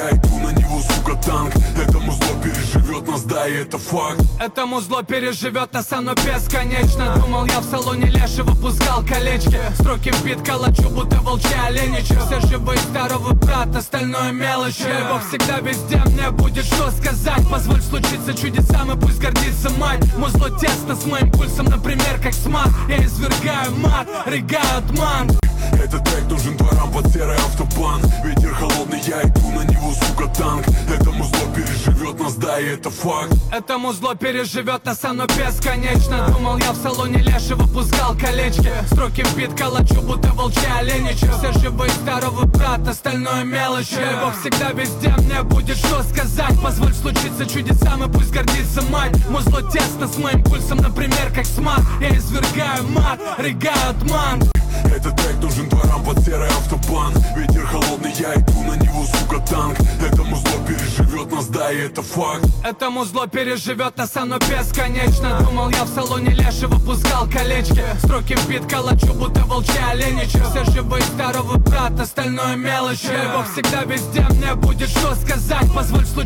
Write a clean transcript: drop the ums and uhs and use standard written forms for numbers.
я иду на него, сука, танк. Этому зло переживет нас, да, и это факт. Этому зло переживет нас, оно бесконечно. Думал я в салоне лешего, пускал колечки. Строки в бит калачу, будто волчьи оленичи. Все живые, здоровый брат, остальное мелочи. Бог всегда везде, мне будет что сказать. Позволь случиться чудесам, и пусть гордится мать. Музло тесно с моим пульсом, например, как смарт. Я извергаю мат, рыгаю от мант. Этот трек нужен дворам под серый автобан. Ветер холодный, я иду на него, сука, танк. Этому зло переживет нас, да, и это факт. Этому зло переживет нас, оно бесконечно. Думал я в салоне лешего, пускал колечки. Строки в бит калачу, будто волчьи оленичи. Все живые, здоровый брат, остальное мелочи. Бог всегда везде, мне будет что сказать. Позволь случиться чудесам, и пусть гордится мать. Музло тесно с моим пульсом, например, как смарт. Я извергаю мат, рыгаю от мант. Этот трек нужен дворам под серый автобан. Ветер холодный, я иду на него, сука, танк. Этому зло переживет нас, да, и это факт. Этому зло переживет нас, оно бесконечно. Думал я в салоне лешего, пускал колечки. Строки в бит калачу, будто волчьи оленичи. Все живые, здоровый брат, остальное мелочи. Бог всегда везде, мне будет что сказать. Позволь случиться